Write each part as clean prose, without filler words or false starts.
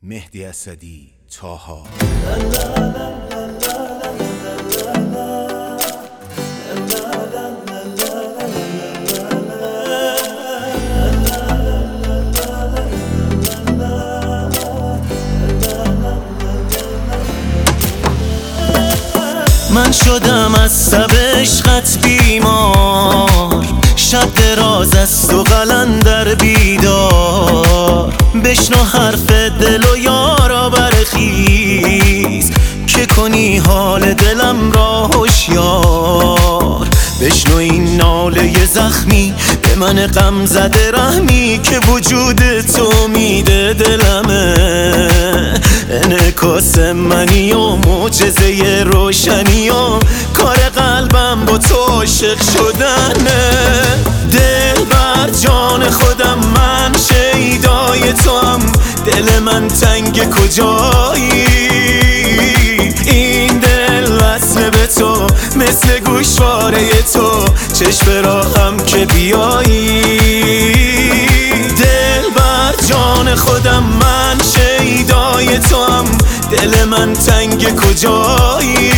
مهدی اسدی، طاها. من شدم از تب عشقت بیمار، شب دراز است و قلندر بیدار. بشنو حرف دل و یارا برخیز که کنی حال دلم را هوشیار. بشنو این ناله زخمی به من غم زده رحمی که وجود تو میده دلمه. انعکاس منی و معجزه روشنی و کار قلبم با تو عاشق شدنه. دل بر جان خودم من شیدای تو هم، دل من تنگ کجایی؟ این دل وصل به تو مثل گوشواره تو، چشم راهم که بیایی. دل بر جان خودم من شیدای تو هم، دل من تنگ کجایی؟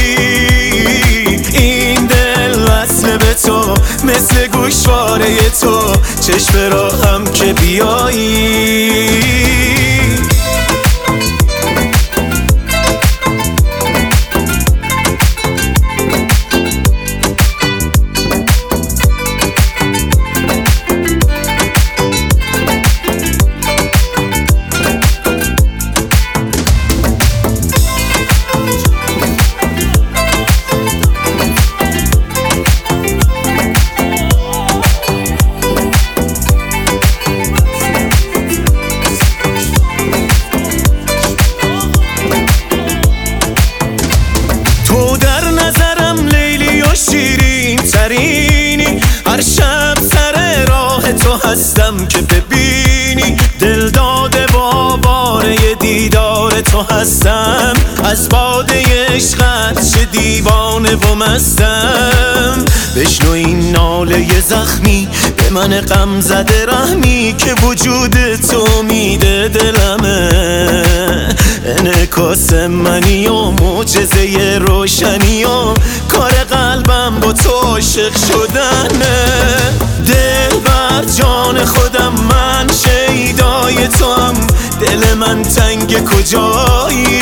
این دل وصل به تو مثل گوشواره تو، چشم راهم که بیایی. شیرین ترینی، هر شب سر راه تو هستم که ببینی. دل داده و آواره دیدار تو هستم، از باده عشقت چه دیوانه و مستم. بشنو این ناله زخمی به من غم زده رحمی که وجود تو میده دلمه. انعکاس منی و معجزه روشنی و کار قلبم با تو عاشق شدنه. دل بر جان خودم من شیدای تو هم، دل من تنگ کجایی؟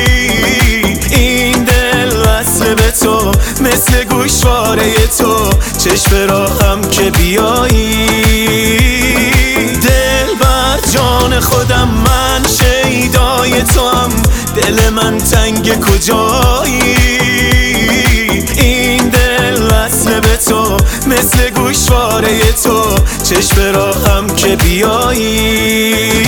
این دل وصل به تو مثل گوشواره تو، چشم راهم که بیایی. دل بر جان خودم من شیدای تو هم، دل من تنگ کجایی؟ این دل وصل به تو مثل گوشواره تو، چشم راهم که بیایی.